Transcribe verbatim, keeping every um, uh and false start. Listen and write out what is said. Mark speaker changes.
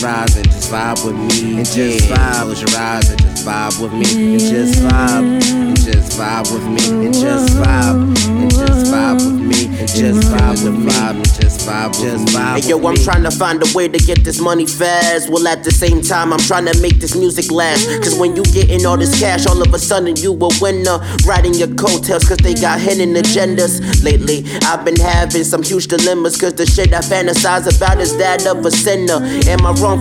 Speaker 1: rise and just vibe with me, and just vibe. Close your eyes and just vibe with me, and just vibe, and just vibe with me, and just vibe, and just vibe with me, and just vibe with me, and just vibe, just vibe.
Speaker 2: Hey yo, I'm trying to find a way to get this money fast. Well, at the same time, I'm trying to make this music last. Cause when you getting all this cash, all of a sudden you a winner. Riding your coattails cause they got hidden agendas. Lately, I've been having some huge dilemmas, cause the shit I fantasize about is that of a sinner. Am I wrong